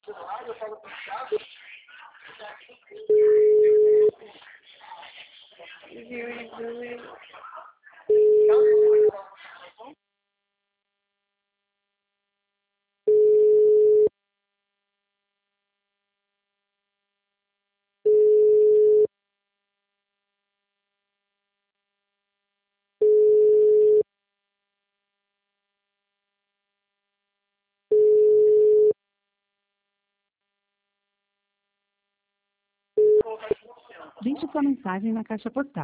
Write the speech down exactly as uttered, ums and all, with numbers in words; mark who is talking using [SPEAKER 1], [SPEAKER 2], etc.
[SPEAKER 1] Yuri, Yuri.
[SPEAKER 2] Deixe sua mensagem na caixa postal.